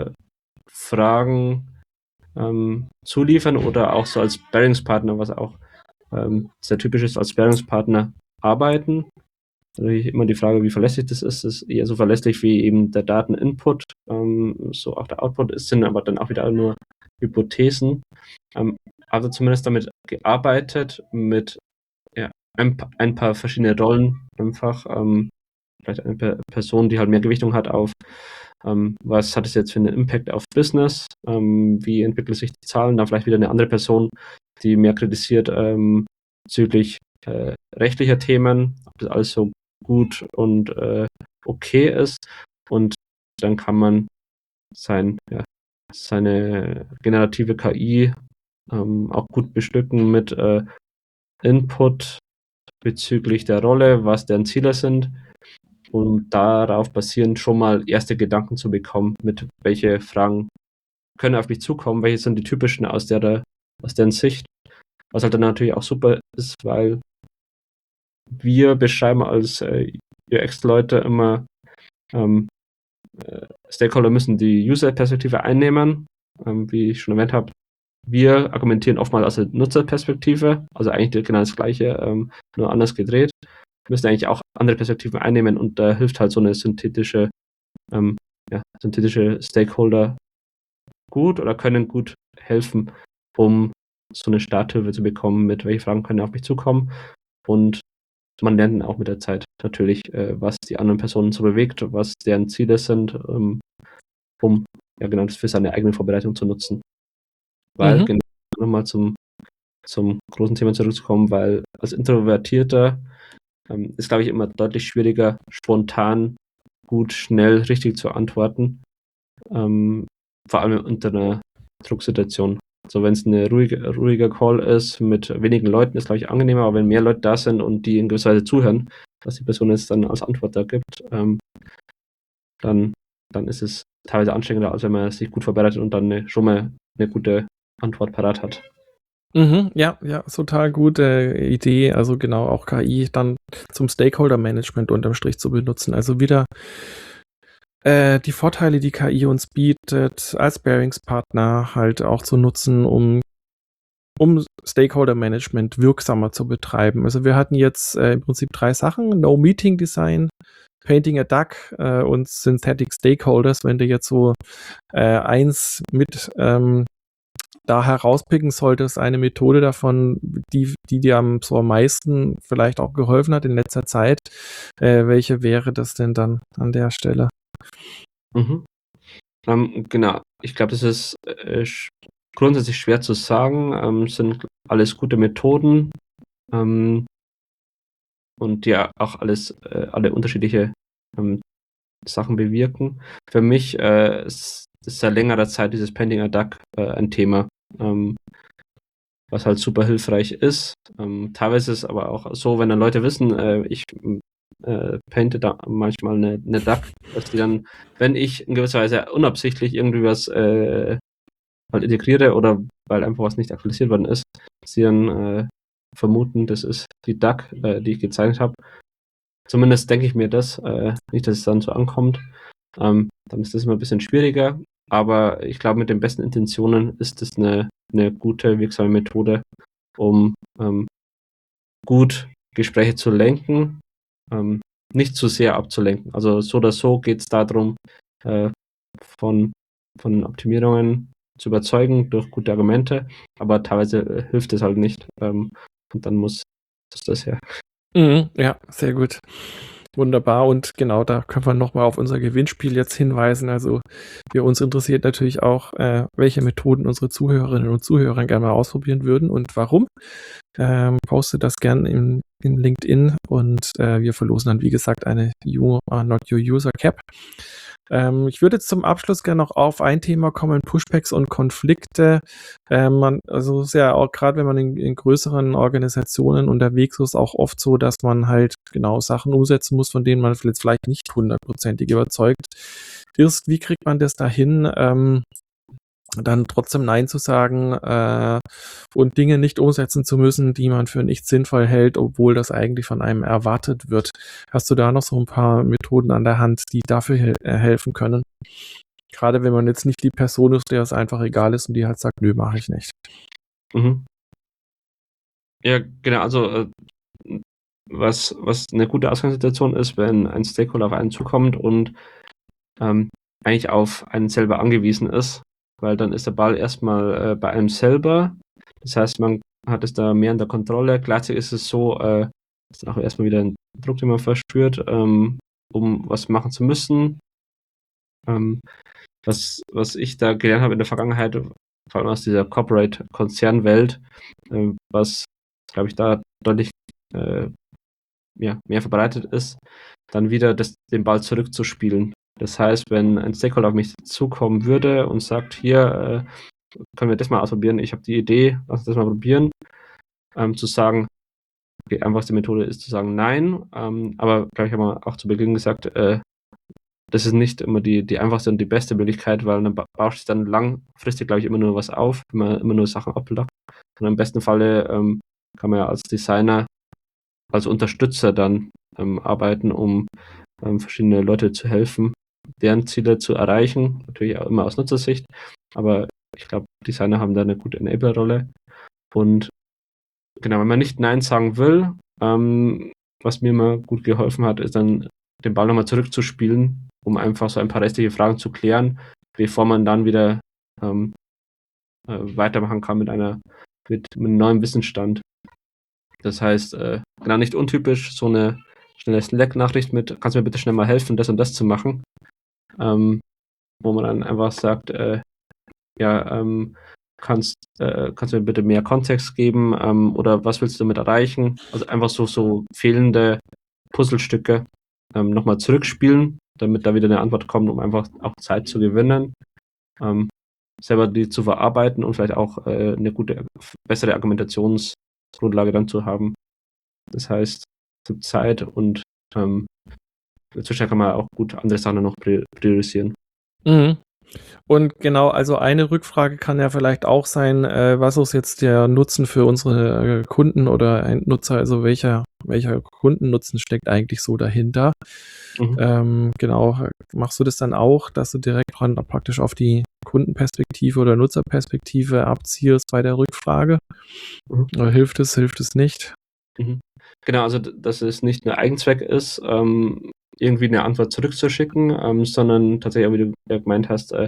C: Fragen zuliefern oder auch so als Sparringspartner, was auch sehr typisch ist, als Sparringspartner arbeiten. Natürlich immer die Frage, wie verlässlich das ist. Das ist eher so verlässlich wie eben der Dateninput, so auch der Output ist, sind aber dann auch wieder nur Hypothesen. Also zumindest damit gearbeitet, mit ein paar verschiedene Rollen einfach. Vielleicht eine Person, die halt mehr Gewichtung hat auf, was hat es jetzt für einen Impact auf Business, wie entwickeln sich die Zahlen, dann vielleicht wieder eine andere Person, die mehr kritisiert bezüglich rechtlicher Themen, ob das alles so gut und okay ist, und dann kann man seine generative KI auch gut bestücken mit Input bezüglich der Rolle, was deren Ziele sind, und darauf basierend schon mal erste Gedanken zu bekommen, mit welche Fragen können auf mich zukommen, welche sind die typischen aus deren Sicht, was halt dann natürlich auch super ist, weil wir beschreiben als UX-Leute immer, Stakeholder müssen die User-Perspektive einnehmen, wie ich schon erwähnt habe. Wir argumentieren oftmals aus der Nutzerperspektive, also eigentlich genau das Gleiche, nur anders gedreht. Wir müssen eigentlich auch andere Perspektiven einnehmen, und da hilft halt so eine synthetische Stakeholder gut oder können gut helfen, um so eine Starthilfe zu bekommen, mit welche Fragen können auf mich zukommen, und man lernt dann auch mit der Zeit natürlich, was die anderen Personen so bewegt, was deren Ziele sind, um genau das für seine eigene Vorbereitung zu nutzen. Weil, genau, nochmal zum großen Thema zurückzukommen, weil als Introvertierter ist, glaube ich, immer deutlich schwieriger, spontan, gut, schnell, richtig zu antworten. Vor allem unter einer Drucksituation. Also wenn es eine ruhiger Call ist mit wenigen Leuten, ist, glaube ich, angenehmer, aber wenn mehr Leute da sind und die in gewisser Weise zuhören, was die Person jetzt dann als Antwort da gibt, dann ist es teilweise anstrengender, als wenn man sich gut vorbereitet und dann schon mal eine gute Antwort parat hat.
A: Ja, total gute Idee. Also genau, auch KI dann zum Stakeholder-Management unterm Strich zu benutzen. Also wieder die Vorteile, die KI uns bietet, als Bearingspartner halt auch zu nutzen, um Stakeholder-Management wirksamer zu betreiben. Also wir hatten jetzt im Prinzip 3 Sachen: No Meeting Design, Painting a Duck und Synthetic Stakeholders. Wenn du jetzt so eins mit da herauspicken solltest, eine Methode davon, die dir am meisten vielleicht auch geholfen hat in letzter Zeit, welche wäre das denn dann an der Stelle?
C: Mhm. Genau. Ich glaube, das ist grundsätzlich schwer zu sagen. Sind alles gute Methoden und die ja auch alle unterschiedliche Sachen bewirken. Für mich ist seit längerer Zeit dieses Painting a Duck ein Thema, was halt super hilfreich ist. Teilweise ist es aber auch so, wenn dann Leute wissen, ich painte da manchmal eine Duck, dass die dann, wenn ich in gewisser Weise unabsichtlich irgendwie was halt integriere oder weil einfach was nicht aktualisiert worden ist, dass sie dann vermuten, das ist die Duck, die ich gezeichnet habe. Zumindest denke ich mir das, nicht, dass es dann so ankommt. Dann ist das immer ein bisschen schwieriger, aber ich glaube, mit den besten Intentionen ist es eine gute, wirksame Methode, um gut Gespräche zu lenken, nicht zu sehr abzulenken. Also so oder so geht es darum, von Optimierungen zu überzeugen durch gute Argumente, aber teilweise hilft es halt nicht. Und dann muss das her.
A: Ja, sehr gut. Wunderbar. Und genau, da können wir nochmal auf unser Gewinnspiel jetzt hinweisen. Also uns interessiert natürlich auch, welche Methoden unsere Zuhörerinnen und Zuhörer gerne mal ausprobieren würden und warum. Postet das gern in LinkedIn und wir verlosen dann, wie gesagt, eine You Are Not Your User Cap. Ich würde jetzt zum Abschluss gerne noch auf ein Thema kommen, Pushbacks und Konflikte. Also ist ja auch gerade, wenn man in größeren Organisationen unterwegs ist, auch oft so, dass man halt genau Sachen umsetzen muss, von denen man jetzt vielleicht nicht hundertprozentig überzeugt ist. Wie kriegt man das dahin, dann trotzdem Nein zu sagen und Dinge nicht umsetzen zu müssen, die man für nicht sinnvoll hält, obwohl das eigentlich von einem erwartet wird? Hast du da noch so ein paar Methoden an der Hand, die dafür helfen können? Gerade wenn man jetzt nicht die Person ist, der es einfach egal ist und die halt sagt, nö, mache ich nicht.
C: Mhm. Ja, genau. Also was eine gute Ausgangssituation ist, wenn ein Stakeholder auf einen zukommt und eigentlich auf einen selber angewiesen ist, weil dann ist der Ball erstmal bei einem selber. Das heißt, man hat es da mehr in der Kontrolle. Gleichzeitig ist es so, ist dann auch erstmal wieder ein Druck, den man verspürt, um was machen zu müssen. Was ich da gelernt habe in der Vergangenheit, vor allem aus dieser Corporate-Konzernwelt, was, glaube ich, da deutlich mehr verbreitet ist, dann wieder den Ball zurückzuspielen. Das heißt, wenn ein Stakeholder auf mich zukommen würde und sagt, hier können wir das mal ausprobieren, ich habe die Idee, lass uns das mal probieren, zu sagen, die einfachste Methode ist zu sagen nein, aber, glaube ich, haben wir auch zu Beginn gesagt, das ist nicht immer die einfachste und die beste Möglichkeit, weil dann baut sich dann langfristig, glaube ich, immer nur was auf, wenn man immer nur Sachen abblockt. Und im besten Falle kann man ja als Designer, als Unterstützer dann arbeiten, um verschiedene Leute zu helfen, deren Ziele zu erreichen. Natürlich auch immer aus Nutzersicht, aber ich glaube, Designer haben da eine gute Enabler-Rolle. Und genau, wenn man nicht Nein sagen will, was mir immer gut geholfen hat, ist dann den Ball nochmal zurückzuspielen, um einfach so ein paar restliche Fragen zu klären, bevor man dann wieder weitermachen kann mit einem neuen Wissensstand. Das heißt, genau, nicht untypisch, so eine schnelle Slack-Nachricht mit, kannst du mir bitte schnell mal helfen, das und das zu machen, wo man dann einfach sagt, kannst du mir bitte mehr Kontext geben oder was willst du damit erreichen? Also einfach so fehlende Puzzlestücke nochmal zurückspielen, damit da wieder eine Antwort kommt, um einfach auch Zeit zu gewinnen, selber die zu verarbeiten und vielleicht auch eine bessere Argumentationsgrundlage dann zu haben. Das heißt, es gibt Zeit und inzwischen kann man auch gut andere Sachen noch priorisieren.
A: Mhm. Und genau, also eine Rückfrage kann ja vielleicht auch sein, was ist jetzt der Nutzen für unsere Kunden oder Endnutzer, also welcher Kundennutzen steckt eigentlich so dahinter? Genau, machst du das dann auch, dass du direkt praktisch auf die Kundenperspektive oder Nutzerperspektive abzielst bei der Rückfrage? Oder hilft es nicht?
C: Genau, also dass es nicht ein Eigenzweck ist, irgendwie eine Antwort zurückzuschicken, sondern tatsächlich, wie du ja gemeint hast,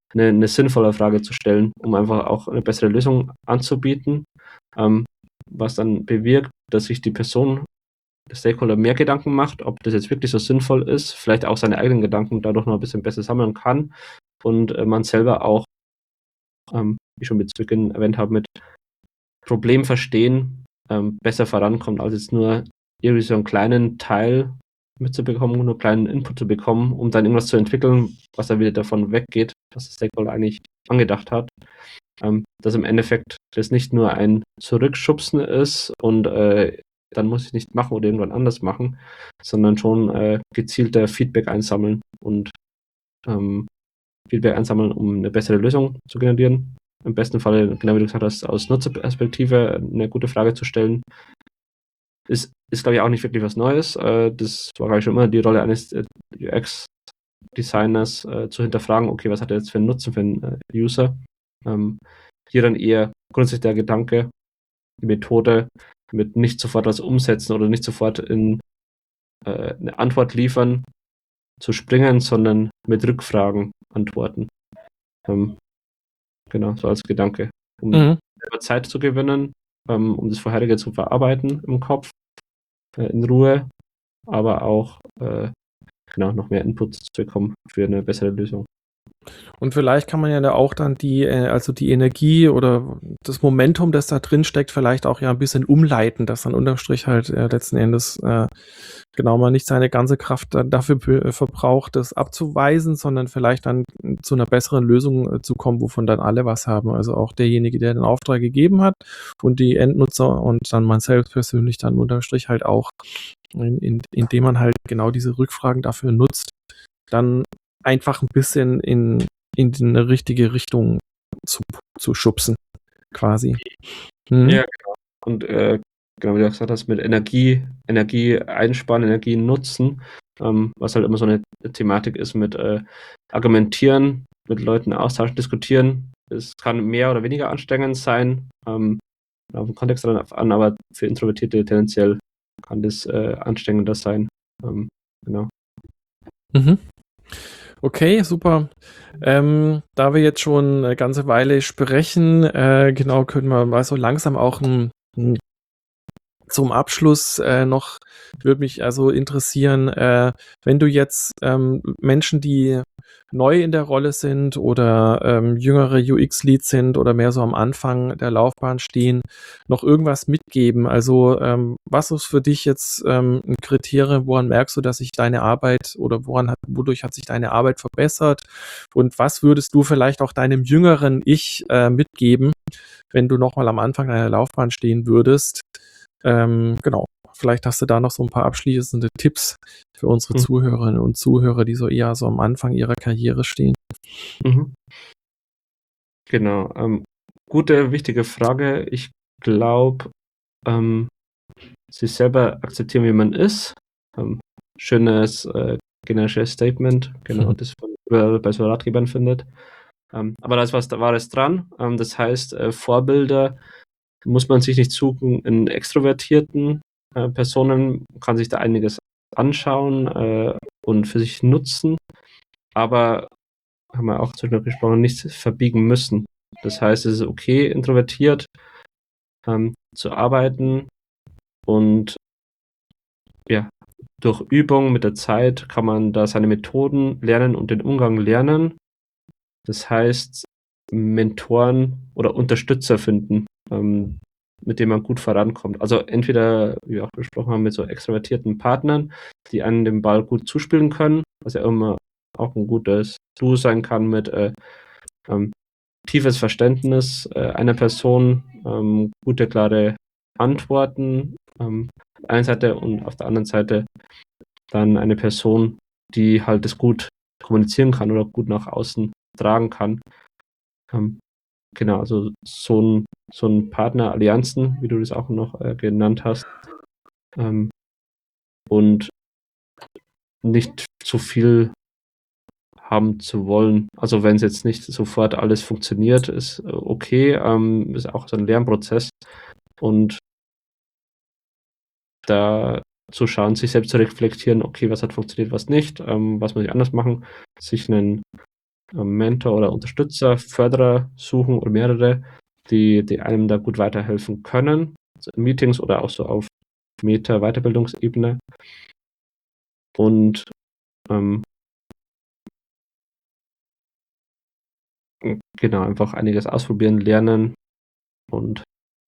C: eine sinnvolle Frage zu stellen, um einfach auch eine bessere Lösung anzubieten, was dann bewirkt, dass sich die Person, der Stakeholder, mehr Gedanken macht, ob das jetzt wirklich so sinnvoll ist, vielleicht auch seine eigenen Gedanken dadurch noch ein bisschen besser sammeln kann und man selber auch, wie ich schon mit Beginn erwähnt habe, mit Problem verstehen besser vorankommt, als jetzt nur irgendwie so einen kleinen Teil mitzubekommen, nur einen kleinen Input zu bekommen, um dann irgendwas zu entwickeln, was dann wieder davon weggeht, was der Stakeholder eigentlich angedacht hat. Dass im Endeffekt das nicht nur ein Zurückschubsen ist und dann muss ich nicht machen oder irgendwann anders machen, sondern schon gezielter Feedback einsammeln und Feedback einsammeln, um eine bessere Lösung zu generieren. Im besten Fall, genau wie du gesagt hast, aus Nutzerperspektive eine gute Frage zu stellen. Ist glaube ich, auch nicht wirklich was Neues. Das war, glaube ich, schon immer die Rolle eines UX-Designers, zu hinterfragen, okay, was hat er jetzt für einen Nutzen für einen User? Hier dann eher grundsätzlich der Gedanke, die Methode mit nicht sofort was umsetzen oder nicht sofort in eine Antwort liefern, zu springen, sondern mit Rückfragen antworten. Genau, so als Gedanke. Um selber Zeit zu gewinnen, um das Vorherige zu verarbeiten im Kopf, in Ruhe, aber auch genau, noch mehr Inputs zu bekommen für eine bessere Lösung.
A: Und vielleicht kann man ja da auch dann die Energie oder das Momentum, das da drin steckt, vielleicht auch ja ein bisschen umleiten, dass dann unterm Strich halt letzten Endes genau man nicht seine ganze Kraft dafür verbraucht, das abzuweisen, sondern vielleicht dann zu einer besseren Lösung zu kommen, wovon dann alle was haben. Also auch derjenige, der den Auftrag gegeben hat und die Endnutzer und dann man selbst persönlich dann unterm Strich halt auch, indem man halt genau diese Rückfragen dafür nutzt, dann einfach ein bisschen in eine richtige Richtung zu schubsen, quasi.
C: Ja, genau. Und genau wie du gesagt hast, mit Energie einsparen, Energie nutzen, was halt immer so eine Thematik ist mit Argumentieren, mit Leuten austauschen, diskutieren. Es kann mehr oder weniger anstrengend sein, auf den Kontext darauf an, aber für Introvertierte tendenziell kann das anstrengender sein. Genau.
A: Okay, super. Da wir jetzt schon eine ganze Weile sprechen, genau, können wir mal so langsam auch zum Abschluss noch, würde mich also interessieren, wenn du jetzt Menschen, die neu in der Rolle sind oder jüngere UX-Leads sind oder mehr so am Anfang der Laufbahn stehen, noch irgendwas mitgeben. Also was ist für dich jetzt ein Kriterium, woran merkst du, dass sich deine Arbeit oder wodurch hat sich deine Arbeit verbessert? Und was würdest du vielleicht auch deinem jüngeren Ich mitgeben, wenn du nochmal am Anfang deiner Laufbahn stehen würdest? Genau, vielleicht hast du da noch so ein paar abschließende Tipps für unsere Zuhörerinnen und Zuhörer, die so eher so am Anfang ihrer Karriere stehen.
C: Genau, gute, wichtige Frage. Ich glaube, sich selber akzeptieren, wie man ist. Schönes generisches Statement, genau, das man überall bei so Ratgebern findet. Aber da ist was Wahres dran. Das heißt, Vorbilder muss man sich nicht suchen in extrovertierten Personen, kann sich da einiges anschauen und für sich nutzen, aber haben wir auch zwischendurch gesprochen, nichts verbiegen müssen. Das heißt, es ist okay, introvertiert zu arbeiten und ja, durch Übung mit der Zeit kann man da seine Methoden lernen und den Umgang lernen. Das heißt, Mentoren oder Unterstützer finden, mit denen man gut vorankommt. Also entweder, wie wir auch besprochen haben, mit so extrovertierten Partnern, die einen den Ball gut zuspielen können, was ja immer auch ein gutes Duo sein kann mit tiefes Verständnis einer Person, gute, klare Antworten auf der einen Seite und auf der anderen Seite dann eine Person, die halt das gut kommunizieren kann oder gut nach außen tragen kann. Genau, also so ein Partner, Allianzen, wie du das auch noch genannt hast, und nicht zu viel haben zu wollen. Also wenn es jetzt nicht sofort alles funktioniert, ist okay, ist auch so ein Lernprozess und da zu schauen, sich selbst zu reflektieren, okay, was hat funktioniert, was nicht, was muss ich anders machen, sich einen Mentor oder Unterstützer, Förderer suchen oder mehrere, die einem da gut weiterhelfen können, also in Meetings oder auch so auf Meta-Weiterbildungsebene. Und genau, einfach einiges ausprobieren, lernen und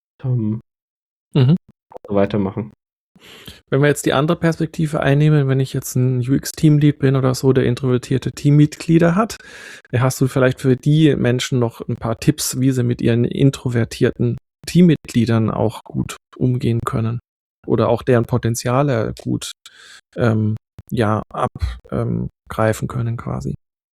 C: weitermachen.
A: Wenn wir jetzt die andere Perspektive einnehmen, wenn ich jetzt ein UX-Teamlead bin oder so, der introvertierte Teammitglieder hat, hast du vielleicht für die Menschen noch ein paar Tipps, wie sie mit ihren introvertierten Teammitgliedern auch gut umgehen können oder auch deren Potenziale gut abgreifen können quasi.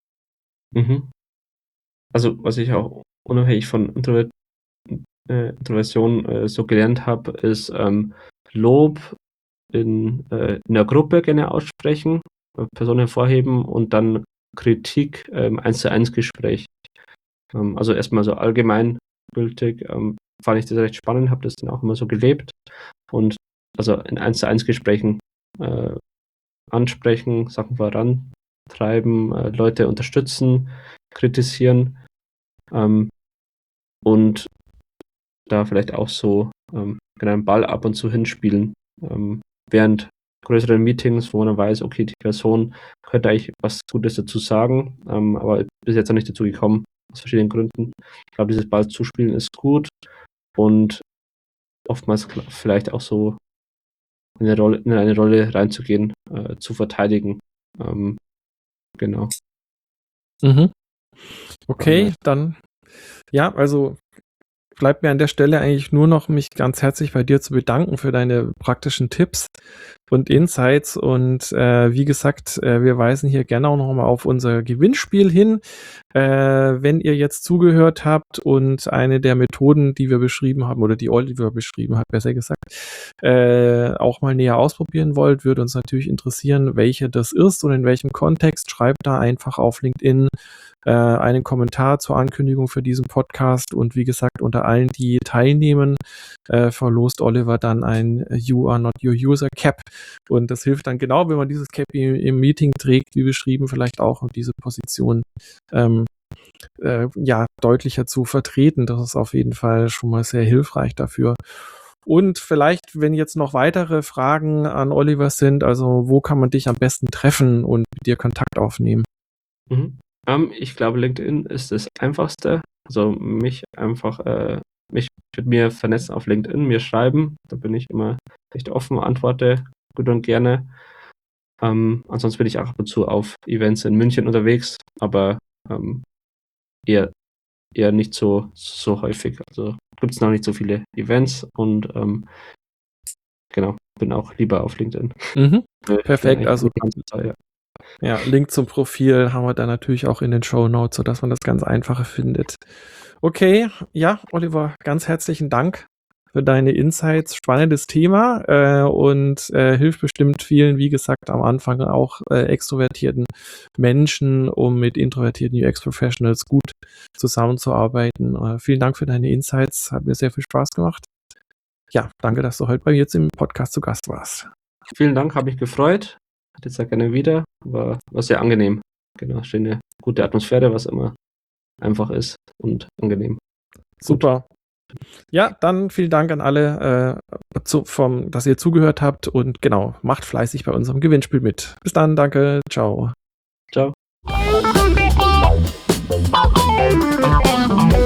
C: Also was ich auch unabhängig von Introversion so gelernt habe, ist Lob in der Gruppe gerne aussprechen, Personen hervorheben und dann Kritik im 1:1 Gespräch. Also erstmal so allgemeingültig fand ich das recht spannend, habe das dann auch immer so gelebt und also in 1:1 Gesprächen ansprechen, Sachen vorantreiben, Leute unterstützen, kritisieren und da vielleicht auch so einen Ball ab und zu hinspielen, während größeren Meetings, wo man dann weiß, okay, die Person könnte eigentlich was Gutes dazu sagen, aber bis jetzt noch nicht dazu gekommen, aus verschiedenen Gründen. Ich glaube, dieses Ball zuspielen ist gut und oftmals vielleicht auch so in eine Rolle reinzugehen, zu verteidigen. Genau.
A: Okay, dann also bleibt mir an der Stelle eigentlich nur noch, mich ganz herzlich bei dir zu bedanken für deine praktischen Tipps und Insights und wie gesagt, wir weisen hier gerne auch nochmal auf unser Gewinnspiel hin. Wenn ihr jetzt zugehört habt und eine der Methoden, die wir beschrieben haben, oder die Oliver beschrieben hat, besser gesagt, auch mal näher ausprobieren wollt, würde uns natürlich interessieren, welche das ist und in welchem Kontext. Schreibt da einfach auf LinkedIn einen Kommentar zur Ankündigung für diesen Podcast und wie gesagt, unter allen, die teilnehmen, verlost Oliver dann ein You Are Not Your User Cap und das hilft dann genau, wenn man dieses Cap im Meeting trägt, wie beschrieben, vielleicht auch um diese Position deutlicher zu vertreten. Das ist auf jeden Fall schon mal sehr hilfreich dafür. Und vielleicht, wenn jetzt noch weitere Fragen an Oliver sind, also wo kann man dich am besten treffen und mit dir Kontakt aufnehmen?
C: Ich glaube, LinkedIn ist das Einfachste. Also mich mit mir vernetzen auf LinkedIn, mir schreiben. Da bin ich immer recht offen, antworte gut und gerne. Ansonsten bin ich auch ab und zu auf Events in München unterwegs, aber eher nicht so häufig. Also gibt es noch nicht so viele Events und genau, bin auch lieber auf LinkedIn.
A: Perfekt, also Link zum Profil haben wir dann natürlich auch in den Shownotes, sodass man das ganz einfach findet. Okay, ja, Oliver, ganz herzlichen Dank für deine Insights. Spannendes Thema und hilft bestimmt vielen, wie gesagt, am Anfang auch extrovertierten Menschen, um mit introvertierten UX-Professionals gut zusammenzuarbeiten. Vielen Dank für deine Insights, hat mir sehr viel Spaß gemacht. Ja, danke, dass du heute bei mir jetzt im Podcast zu Gast warst.
C: Vielen Dank, habe mich gefreut. Hätte sehr gerne wieder, war sehr angenehm. Genau, schöne, gute Atmosphäre, was immer einfach ist und angenehm.
A: Super. Ja, dann vielen Dank an alle, dass ihr zugehört habt und genau, macht fleißig bei unserem Gewinnspiel mit. Bis dann, danke, ciao.
C: Ciao.